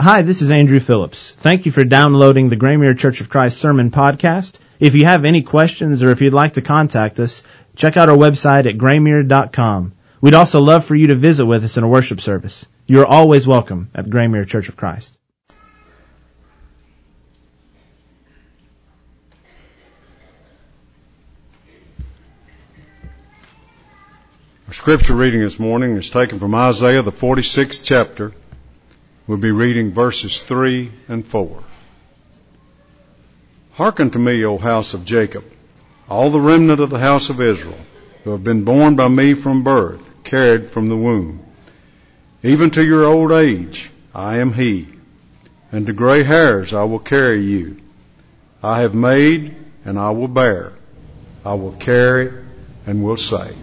Hi, this is Andrew Phillips. Thank you for downloading the Graymuir Church of Christ Sermon Podcast. If you have any questions or if you'd like to contact us, check out our website at graymuir.com. We'd also love for you to visit with us in a worship service. You are always welcome at Graymuir Church of Christ. Our scripture reading this morning is taken from Isaiah, the 46th chapter. We'll be reading verses 3 and 4. Hearken to me, O house of Jacob, all the remnant of the house of Israel, who have been born by me from birth, carried from the womb. Even to your old age I am he, and to gray hairs I will carry you. I have made, and I will bear. I will carry, and will save.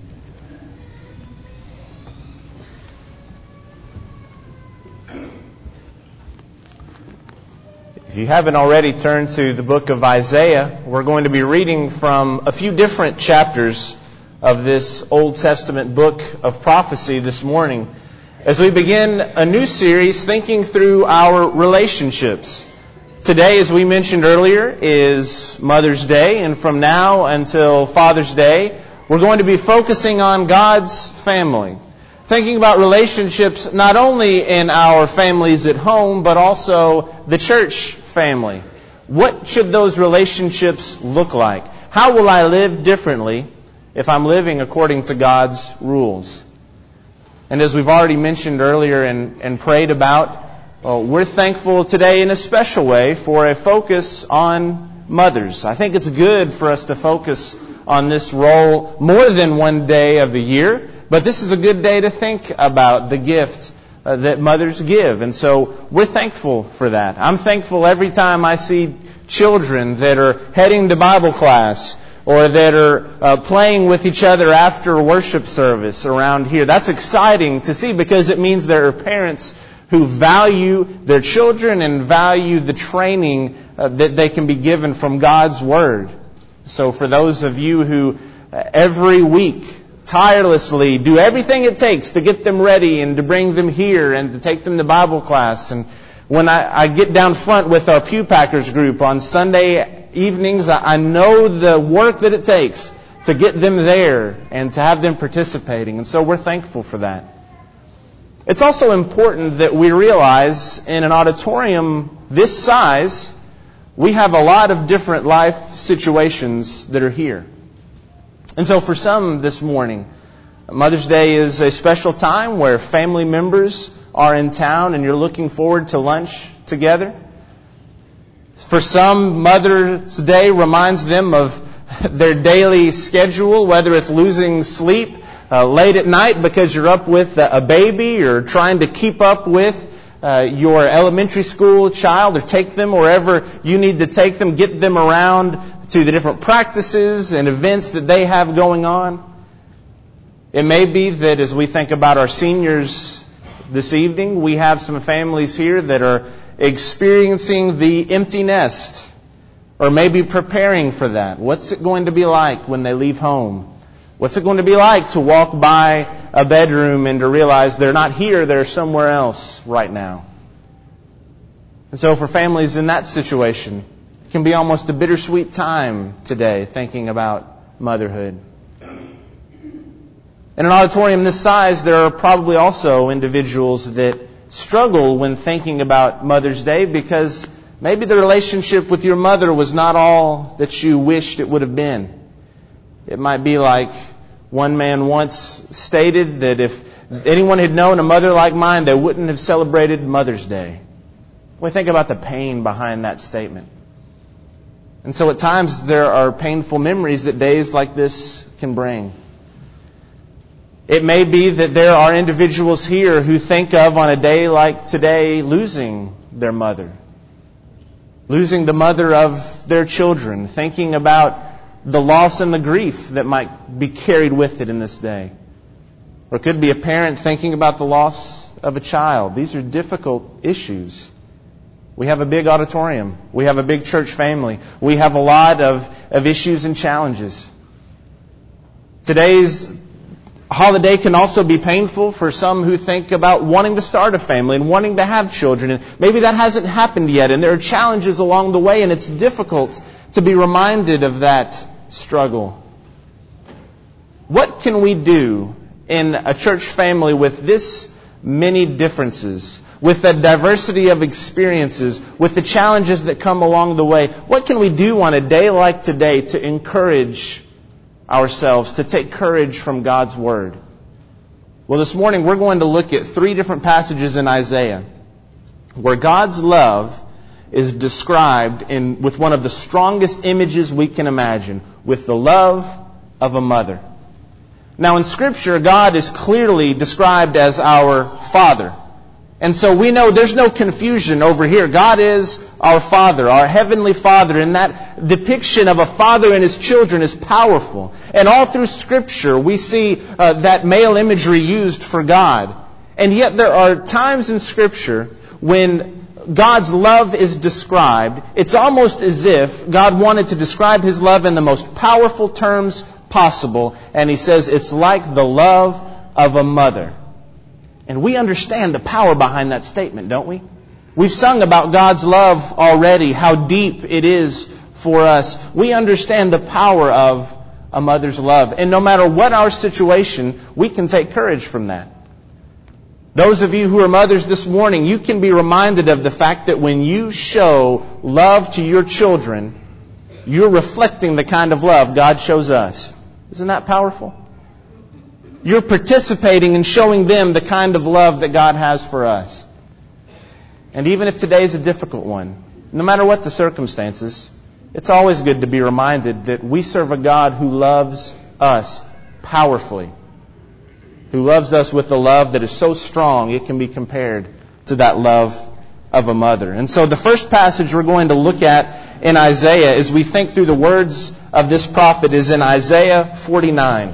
If you haven't already turned to the book of Isaiah, we're going to be reading from a few different chapters of this Old Testament book of prophecy this morning as we begin a new series thinking through our relationships. Today, as we mentioned earlier, is Mother's Day, and from now until Father's Day, we're going to be focusing on God's family. Thinking about relationships not only in our families at home, but also the church family. What should those relationships look like? How will I live differently if I'm living according to God's rules? And as we've already mentioned earlier and prayed about, we're thankful today in a special way for a focus on mothers. I think it's good for us to focus on this role more than one day of the year. But this is a good day to think about the gift that mothers give. And so we're thankful for that. I'm thankful every time I see children that are heading to Bible class or that are playing with each other after worship service around here. That's exciting to see because it means there are parents who value their children and value the training that they can be given from God's Word. So for those of you who every week tirelessly do everything it takes to get them ready and to bring them here and to take them to Bible class. And when I get down front with our Pew Packers group on Sunday evenings, I know the work that it takes to get them there and to have them participating. And so we're thankful for that. It's also important that we realize in an auditorium this size, we have a lot of different life situations that are here. And so for some this morning, Mother's Day is a special time where family members are in town and you're looking forward to lunch together. For some, Mother's Day reminds them of their daily schedule, whether it's losing sleep late at night because you're up with a baby or trying to keep up with your elementary school child or take them wherever you need to take them, get them around to the different practices and events that they have going on. It may be that as we think about our seniors this evening, we have some families here that are experiencing the empty nest or maybe preparing for that. What's it going to be like when they leave home? What's it going to be like to walk by a bedroom and to realize they're not here, they're somewhere else right now? And so for families in that situation, it can be almost a bittersweet time today thinking about motherhood. In an auditorium this size, there are probably also individuals that struggle when thinking about Mother's Day because maybe the relationship with your mother was not all that you wished it would have been. It might be like one man once stated that if anyone had known a mother like mine, they wouldn't have celebrated Mother's Day. Well, think about the pain behind that statement. And so at times there are painful memories that days like this can bring. It may be that there are individuals here who think of on a day like today losing their mother. Losing the mother of their children. Thinking about the loss and the grief that might be carried with it in this day. Or it could be a parent thinking about the loss of a child. These are difficult issues. We have a big auditorium. We have a big church family. We have a lot of issues and challenges. Today's A holiday can also be painful for some who think about wanting to start a family and wanting to have children. And maybe that hasn't happened yet, and there are challenges along the way, and it's difficult to be reminded of that struggle. What can we do in a church family with this many differences, with the diversity of experiences, with the challenges that come along the way? What can we do on a day like today to encourage ourselves, to take courage from God's Word? Well, this morning we're going to look at 3 different passages in Isaiah where God's love is described with one of the strongest images we can imagine, with the love of a mother. Now, in Scripture, God is clearly described as our Father. And so we know there's no confusion over here. God is our Father, our Heavenly Father, and that depiction of a father and his children is powerful. And all through Scripture, we see that male imagery used for God. And yet there are times in Scripture when God's love is described. It's almost as if God wanted to describe His love in the most powerful terms possible. And He says it's like the love of a mother. And we understand the power behind that statement, don't we? We've sung about God's love already, how deep it is for us. We understand the power of a mother's love. And no matter what our situation, we can take courage from that. Those of you who are mothers this morning, you can be reminded of the fact that when you show love to your children, you're reflecting the kind of love God shows us. Isn't that powerful? You're participating in showing them the kind of love that God has for us. And even if today is a difficult one, no matter what the circumstances, it's always good to be reminded that we serve a God who loves us powerfully, who loves us with a love that is so strong it can be compared to that love of a mother. And so the first passage we're going to look at in Isaiah as we think through the words of this prophet is in Isaiah 49.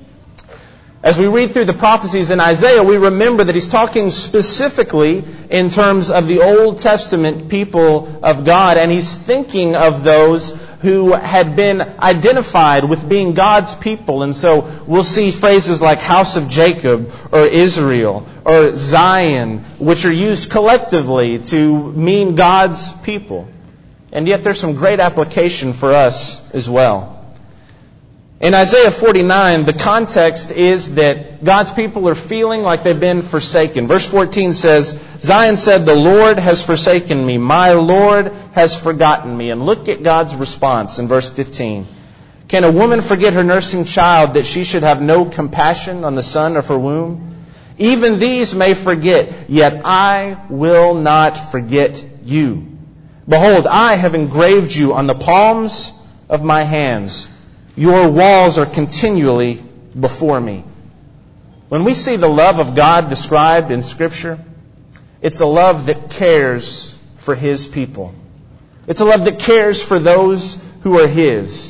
As we read through the prophecies in Isaiah, we remember that he's talking specifically in terms of the Old Testament people of God, and he's thinking of those who had been identified with being God's people. And so we'll see phrases like house of Jacob or Israel or Zion, which are used collectively to mean God's people. And yet there's some great application for us as well. In Isaiah 49, the context is that God's people are feeling like they've been forsaken. Verse 14 says, Zion said, "The Lord has forsaken me. My Lord has forgotten me." And look at God's response in verse 15. "Can a woman forget her nursing child, that she should have no compassion on the son of her womb? Even these may forget, yet I will not forget you. Behold, I have engraved you on the palms of my hands. Your walls are continually before me." When we see the love of God described in Scripture, it's a love that cares for His people. It's a love that cares for those who are His.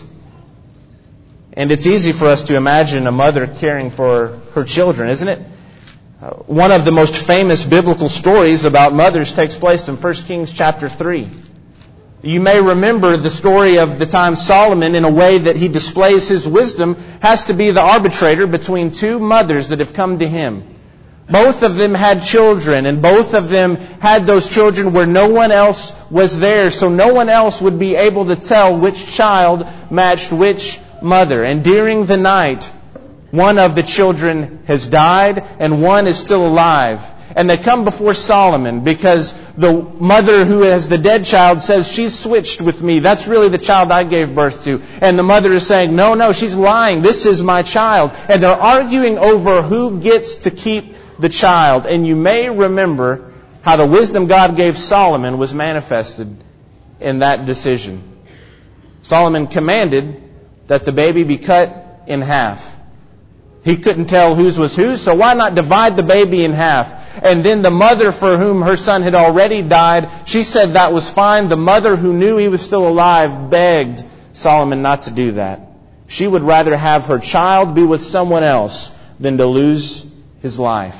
And it's easy for us to imagine a mother caring for her children, isn't it? One of the most famous biblical stories about mothers takes place in 1 Kings chapter 3. You may remember the story of the time Solomon, in a way that he displays his wisdom, has to be the arbitrator between two mothers that have come to him. Both of them had children, and both of them had those children where no one else was there, so no one else would be able to tell which child matched which mother. And during the night, one of the children has died, and one is still alive. And they come before Solomon because the mother who has the dead child says, "She's switched with me. That's really the child I gave birth to." And the mother is saying, No, she's lying. This is my child. And they're arguing over who gets to keep the child. And you may remember how the wisdom God gave Solomon was manifested in that decision. Solomon commanded that the baby be cut in half. He couldn't tell whose was whose, so why not divide the baby in half? And then the mother for whom her son had already died, she said that was fine. The mother who knew he was still alive begged Solomon not to do that. She would rather have her child be with someone else than to lose his life.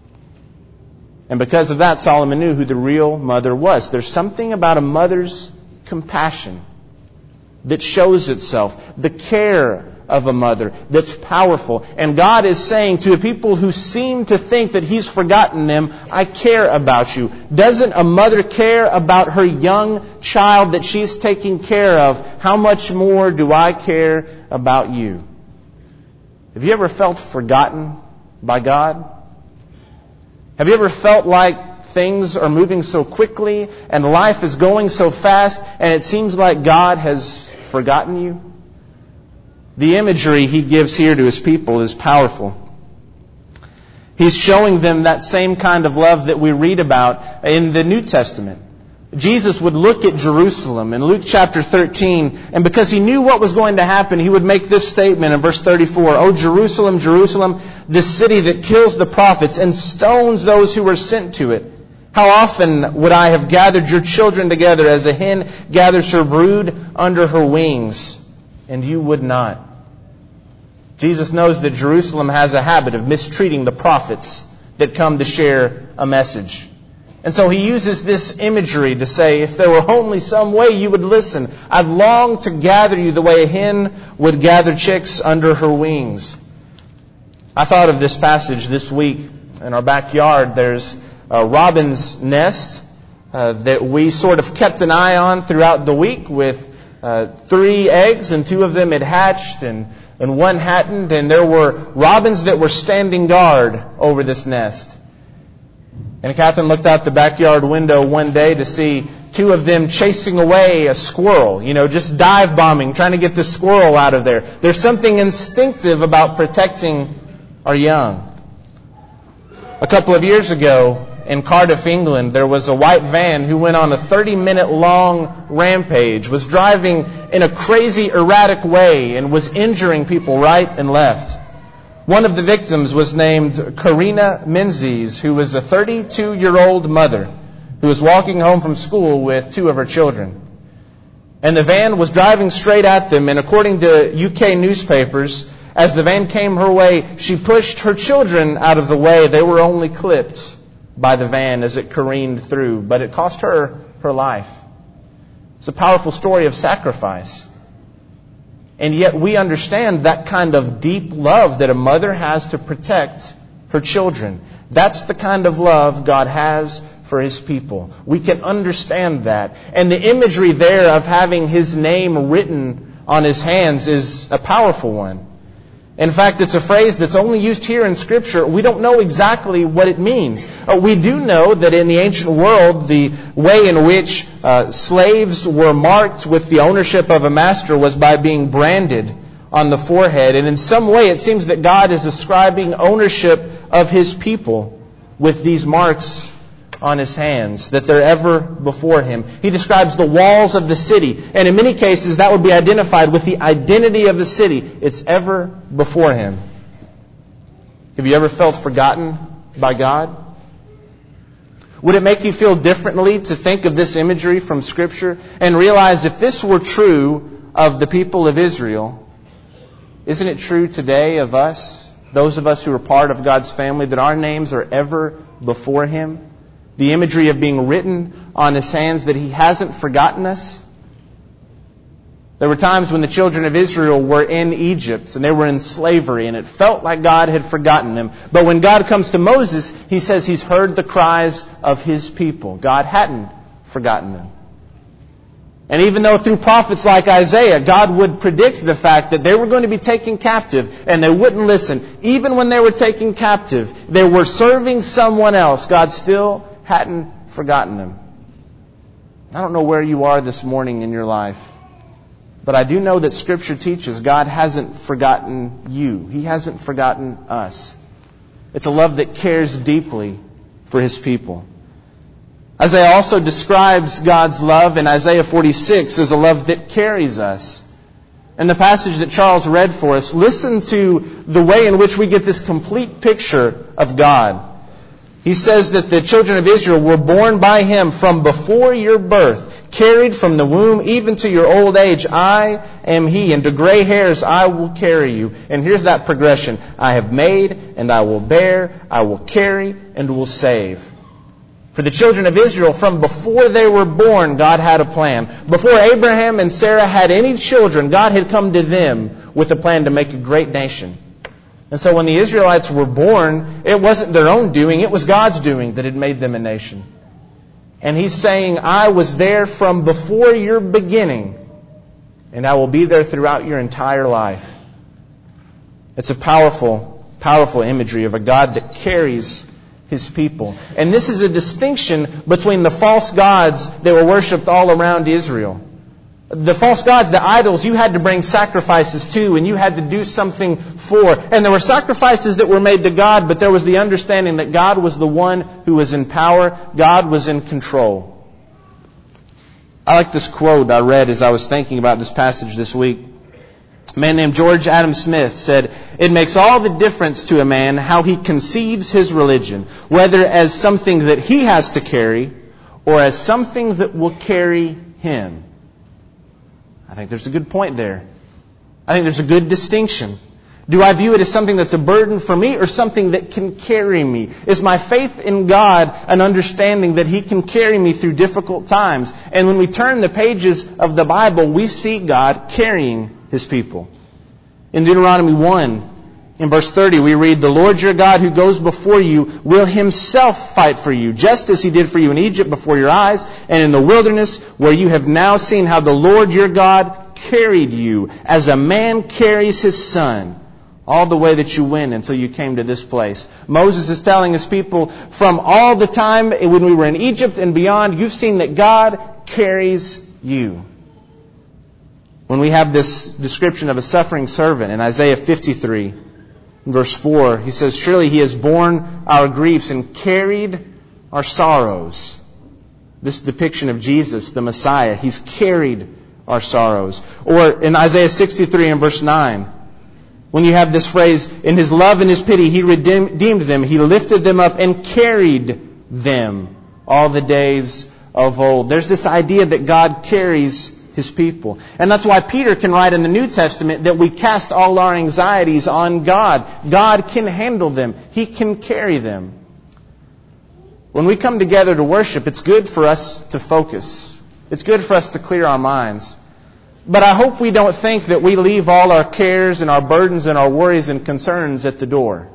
And because of that, Solomon knew who the real mother was. There's something about a mother's compassion that shows itself. The care of a mother that's powerful. And God is saying to the people who seem to think that He's forgotten them, I care about you. Doesn't a mother care about her young child that she's taking care of? How much more do I care about you? Have you ever felt forgotten by God? Have you ever felt like things are moving so quickly and life is going so fast and it seems like God has forgotten you? The imagery He gives here to His people is powerful. He's showing them that same kind of love that we read about in the New Testament. Jesus would look at Jerusalem in Luke chapter 13, and because He knew what was going to happen, He would make this statement in verse 34, "O Jerusalem, Jerusalem, this city that kills the prophets and stones those who were sent to it. How often would I have gathered your children together as a hen gathers her brood under her wings, and you would not." Jesus knows that Jerusalem has a habit of mistreating the prophets that come to share a message. And so He uses this imagery to say, if there were only some way you would listen, I've longed to gather you the way a hen would gather chicks under her wings. I thought of this passage this week. In our backyard, there's a robin's nest that we sort of kept an eye on throughout the week with 3 eggs, and 2 of them had hatched and 1 hadn't. And there were robins that were standing guard over this nest. And Catherine looked out the backyard window one day to see 2 of them chasing away a squirrel, just dive bombing, trying to get the squirrel out of there. There's something instinctive about protecting our young. A couple of years ago in Cardiff, England, there was a white van who went on a 30-minute long rampage, was driving in a crazy, erratic way, and was injuring people right and left. One of the victims was named Karina Menzies, who was a 32-year-old mother who was walking home from school with 2 of her children. And the van was driving straight at them, and according to UK newspapers, as the van came her way, she pushed her children out of the way. They were only clipped by the van as it careened through, but it cost her her life. It's a powerful story of sacrifice. And yet we understand that kind of deep love that a mother has to protect her children. That's the kind of love God has for His people. We can understand that. And the imagery there of having His name written on His hands is a powerful one. In fact, it's a phrase that's only used here in Scripture. We don't know exactly what it means. We do know that in the ancient world, the way in which slaves were marked with the ownership of a master was by being branded on the forehead. And in some way, it seems that God is ascribing ownership of His people with these marks on His hands, that they're ever before Him. He describes the walls of the city, and in many cases that would be identified with the identity of the city. It's ever before Him. Have you ever felt forgotten by God? Would it make you feel differently to think of this imagery from Scripture and realize if this were true of the people of Israel, isn't it true today of us, those of us who are part of God's family, that our names are ever before Him? The imagery of being written on His hands, that He hasn't forgotten us. There were times when the children of Israel were in Egypt and they were in slavery and it felt like God had forgotten them. But when God comes to Moses, He says He's heard the cries of His people. God hadn't forgotten them. And even though through prophets like Isaiah, God would predict the fact that they were going to be taken captive and they wouldn't listen, even when they were taken captive, they were serving someone else, God still hadn't forgotten them. I don't know where you are this morning in your life, but I do know that Scripture teaches God hasn't forgotten you. He hasn't forgotten us. It's a love that cares deeply for His people. Isaiah also describes God's love in Isaiah 46 as a love that carries us. In the passage that Charles read for us, listen to the way in which we get this complete picture of God. He says that the children of Israel were born by Him from before your birth, carried from the womb even to your old age. I am He, and to gray hairs I will carry you. And here's that progression. I have made, and I will bear, I will carry, and will save. For the children of Israel, from before they were born, God had a plan. Before Abraham and Sarah had any children, God had come to them with a plan to make a great nation. And so when the Israelites were born, it wasn't their own doing, it was God's doing that had made them a nation. And He's saying, I was there from before your beginning, and I will be there throughout your entire life. It's a powerful, powerful imagery of a God that carries His people. And this is a distinction between the false gods that were worshipped all around Israel. The false gods, the idols, you had to bring sacrifices to, and you had to do something for. And there were sacrifices that were made to God, but there was the understanding that God was the one who was in power. God was in control. I like this quote I read as I was thinking about this passage this week. A man named George Adam Smith said, "It makes all the difference to a man how he conceives his religion, whether as something that he has to carry or as something that will carry him." I think there's a good point there. I think there's a good distinction. Do I view it as something that's a burden for me or something that can carry me? Is my faith in God an understanding that He can carry me through difficult times? And when we turn the pages of the Bible, we see God carrying His people. In Deuteronomy 1, in verse 30, we read, "The Lord your God who goes before you will Himself fight for you, just as He did for you in Egypt before your eyes, and in the wilderness, where you have now seen how the Lord your God carried you, as a man carries his son, all the way that you went until you came to this place." Moses is telling his people, from all the time when we were in Egypt and beyond, you've seen that God carries you. When we have this description of a suffering servant in Isaiah 53, in verse 4, he says, "Surely He has borne our griefs and carried our sorrows." This depiction of Jesus, the Messiah, He's carried our sorrows. Or in Isaiah 63 and verse 9, when you have this phrase, "In His love and His pity He redeemed them. He lifted them up and carried them all the days of old." There's this idea that God carries His people. And that's why Peter can write in the New Testament that we cast all our anxieties on God. God can handle them. He can carry them. When we come together to worship, it's good for us to focus. It's good for us to clear our minds. But I hope we don't think that we leave all our cares and our burdens and our worries and concerns at the door.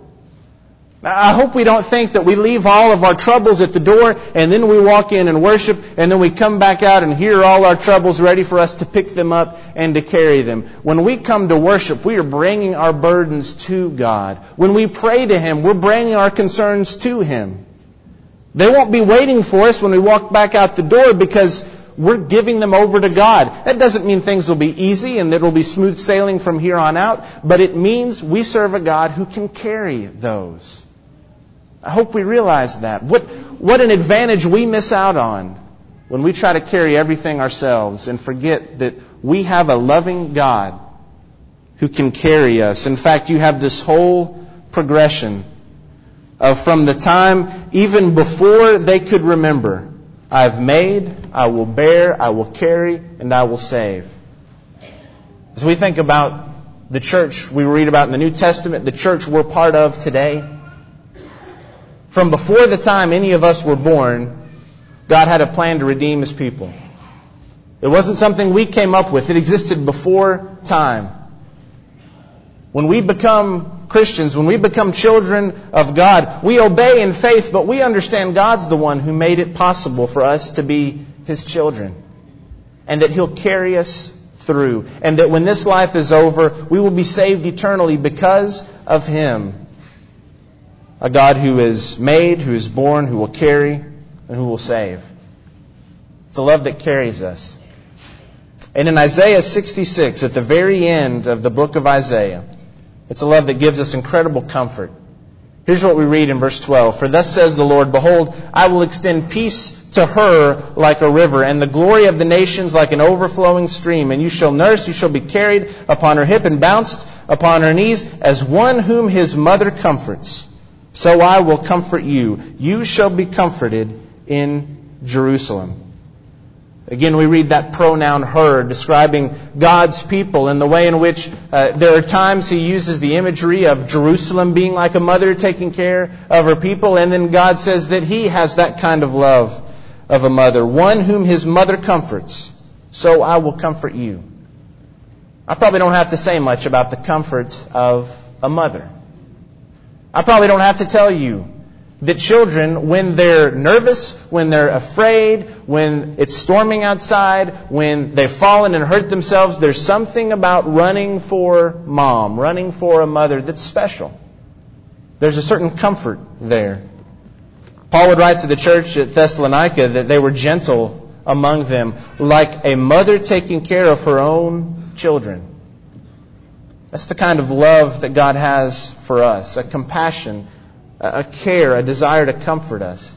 I hope we don't think that we leave all of our troubles at the door and then we walk in and worship and then we come back out and here are all our troubles ready for us to pick them up and to carry them. When we come to worship, we are bringing our burdens to God. When we pray to Him, we're bringing our concerns to Him. They won't be waiting for us when we walk back out the door because we're giving them over to God. That doesn't mean things will be easy and that it will be smooth sailing from here on out, but it means we serve a God who can carry those. I hope we realize that. What an advantage we miss out on when we try to carry everything ourselves and forget that we have a loving God who can carry us. In fact, you have this whole progression of from the time even before they could remember, I have made, I will bear, I will carry, and I will save. As we think about the church we read about in the New Testament, the church we're part of today, from before the time any of us were born, God had a plan to redeem His people. It wasn't something we came up with. It existed before time. When we become Christians, when we become children of God, we obey in faith, but we understand God's the one who made it possible for us to be His children. And that He'll carry us through. And that when this life is over, we will be saved eternally because of Him. A God who is made, who is born, who will carry, and who will save. It's a love that carries us. And in Isaiah 66, at the very end of the book of Isaiah, it's a love that gives us incredible comfort. Here's what we read in verse 12. "For thus says the Lord, Behold, I will extend peace to her like a river, and the glory of the nations like an overflowing stream. And you shall nurse, you shall be carried upon her hip and bounced upon her knees, as one whom his mother comforts. So I will comfort you. You shall be comforted in Jerusalem." Again, we read that pronoun her, describing God's people and the way in which there are times He uses the imagery of Jerusalem being like a mother taking care of her people. And then God says that He has that kind of love of a mother. One whom His mother comforts, so I will comfort you. I probably don't have to say much about the comfort of a mother. I probably don't have to tell you that children, when they're nervous, when they're afraid, when it's storming outside, when they've fallen and hurt themselves, there's something about running for mom, running for a mother that's special. There's a certain comfort there. Paul would write to the church at Thessalonica that they were gentle among them, like a mother taking care of her own children. That's the kind of love that God has for us, a compassion, a care, a desire to comfort us.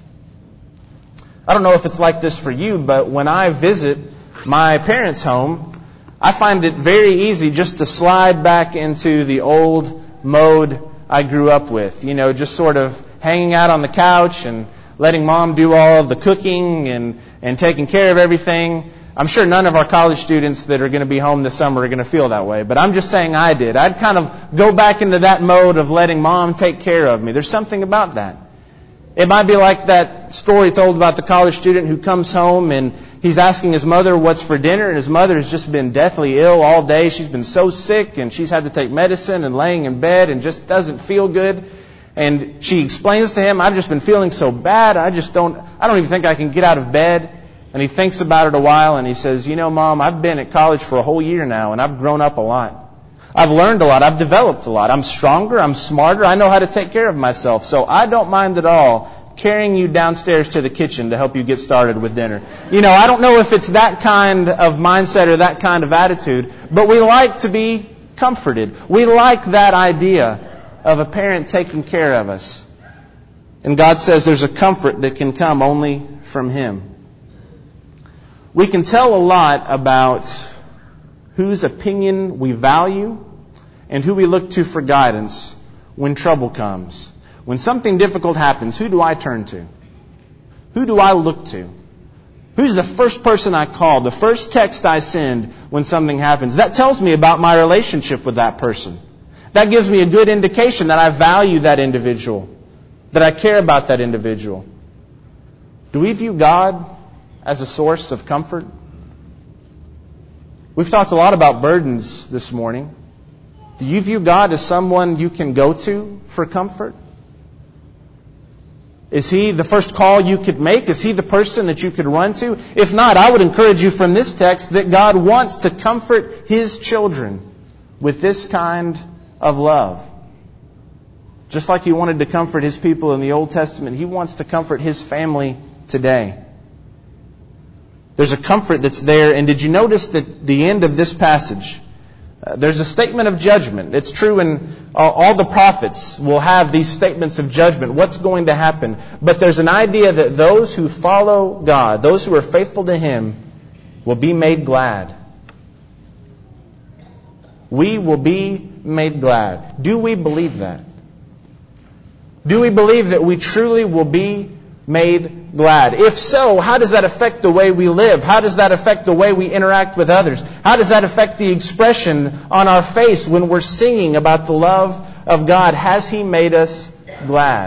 I don't know if it's like this for you, but when I visit my parents' home, I find it very easy just to slide back into the old mode I grew up with. You know, just sort of hanging out on the couch and letting mom do all of the cooking and taking care of everything. I'm sure none of our college students that are going to be home this summer are going to feel that way, but I'm just saying I did. I'd kind of go back into that mode of letting mom take care of me. There's something about that. It might be like that story told about the college student who comes home and he's asking his mother what's for dinner, and his mother has just been deathly ill all day. She's been so sick, and she's had to take medicine and laying in bed and just doesn't feel good. And she explains to him, I've just been feeling so bad, I don't even think I can get out of bed. And he thinks about it a while and he says, you know, Mom, I've been at college for a whole year now and I've grown up a lot. I've learned a lot. I've developed a lot. I'm stronger. I'm smarter. I know how to take care of myself. So I don't mind at all carrying you downstairs to the kitchen to help you get started with dinner. You know, I don't know if it's that kind of mindset or that kind of attitude, but we like to be comforted. We like that idea of a parent taking care of us. And God says there's a comfort that can come only from Him. We can tell a lot about whose opinion we value and who we look to for guidance when trouble comes. When something difficult happens, who do I turn to? Who do I look to? Who's the first person I call? The first text I send when something happens? That tells me about my relationship with that person. That gives me a good indication that I value that individual, that I care about that individual. Do we view God as a source of comfort? We've talked a lot about burdens this morning. Do you view God as someone you can go to for comfort? Is He the first call you could make? Is He the person that you could run to? If not, I would encourage you from this text that God wants to comfort His children with this kind of love. Just like He wanted to comfort His people in the Old Testament, He wants to comfort His family today. There's a comfort that's there. And did you notice that the end of this passage, there's a statement of judgment. It's true in all the prophets will have these statements of judgment. What's going to happen? But there's an idea that those who follow God, those who are faithful to Him, will be made glad. We will be made glad. Do we believe that? Do we believe that we truly will be made glad? If so, how does that affect the way we live? How does that affect the way we interact with others? How does that affect the expression on our face when we're singing about the love of God? Has He made us glad?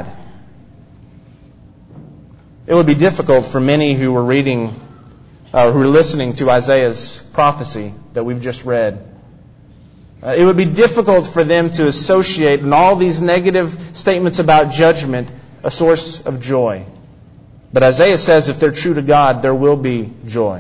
It would be difficult for many who were reading, who were listening to Isaiah's prophecy that we've just read. It would be difficult for them to associate in all these negative statements about judgment a source of joy. But Isaiah says if they're true to God, there will be joy.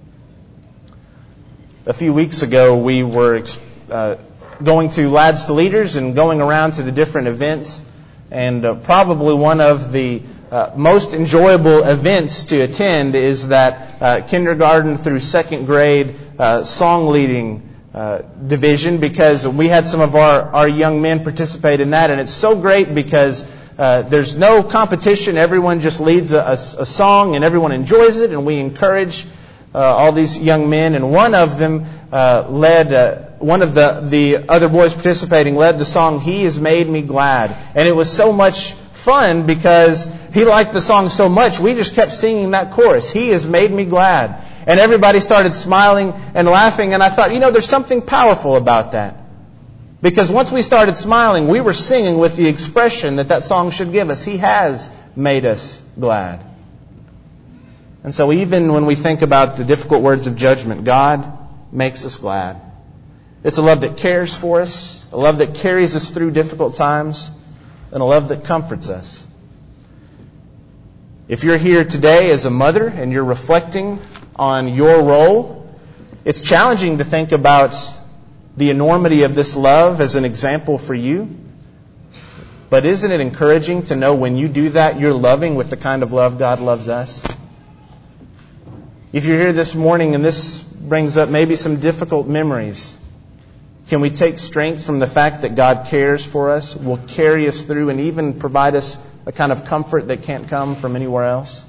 A few weeks ago, we were going to Lads to Leaders and going around to the different events. And probably one of the most enjoyable events to attend is that kindergarten through second grade song leading division, because we had some of our young men participate in that. And it's so great because there's no competition. Everyone just leads a song and everyone enjoys it, and we encourage all these young men. And one of them one of the other boys participating led the song, "He Has Made Me Glad." And it was so much fun because he liked the song so much, we just kept singing that chorus, "He has made me glad." And everybody started smiling and laughing. And I thought, there's something powerful about that. Because once we started smiling, we were singing with the expression that song should give us. He has made us glad. And so even when we think about the difficult words of judgment, God makes us glad. It's a love that cares for us, a love that carries us through difficult times, and a love that comforts us. If you're here today as a mother and you're reflecting on your role, it's challenging to think about the enormity of this love as an example for you. But isn't it encouraging to know when you do that, you're loving with the kind of love God loves us? If you're here this morning and this brings up maybe some difficult memories, can we take strength from the fact that God cares for us, will carry us through, and even provide us a kind of comfort that can't come from anywhere else?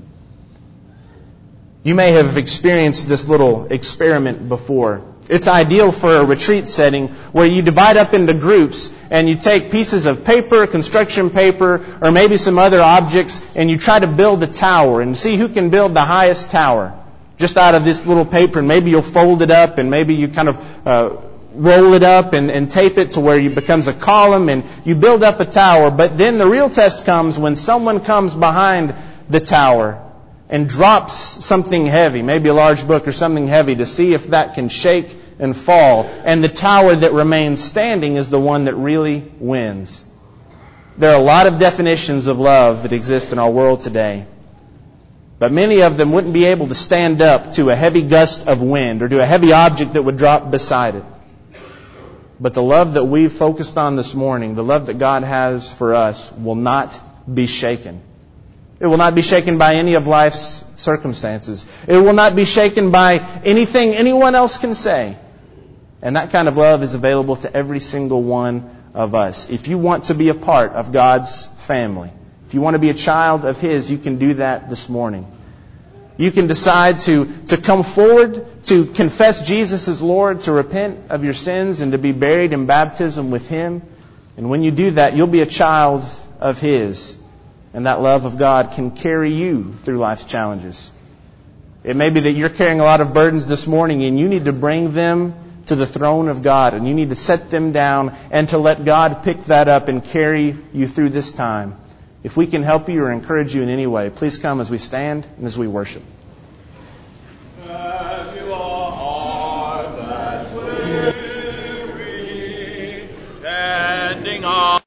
You may have experienced this little experiment before. It's ideal for a retreat setting where you divide up into groups and you take pieces of paper, construction paper, or maybe some other objects, and you try to build a tower and see who can build the highest tower just out of this little paper. And maybe you'll fold it up and maybe you kind of roll it up and tape it to where it becomes a column and you build up a tower. But then the real test comes when someone comes behind the tower and drops something heavy, maybe a large book or something heavy, to see if that can shake and fall. And the tower that remains standing is the one that really wins. There are a lot of definitions of love that exist in our world today. But many of them wouldn't be able to stand up to a heavy gust of wind or to a heavy object that would drop beside it. But the love that we've focused on this morning, the love that God has for us, will not be shaken. It will not be shaken by any of life's circumstances. It will not be shaken by anything anyone else can say. And that kind of love is available to every single one of us. If you want to be a part of God's family, if you want to be a child of His, you can do that this morning. You can decide to come forward, to confess Jesus as Lord, to repent of your sins, and to be buried in baptism with Him. And when you do that, you'll be a child of His. And that love of God can carry you through life's challenges. It may be that you're carrying a lot of burdens this morning and you need to bring them to the throne of God. And you need to set them down and to let God pick that up and carry you through this time. If we can help you or encourage you in any way, please come as we stand and as we worship.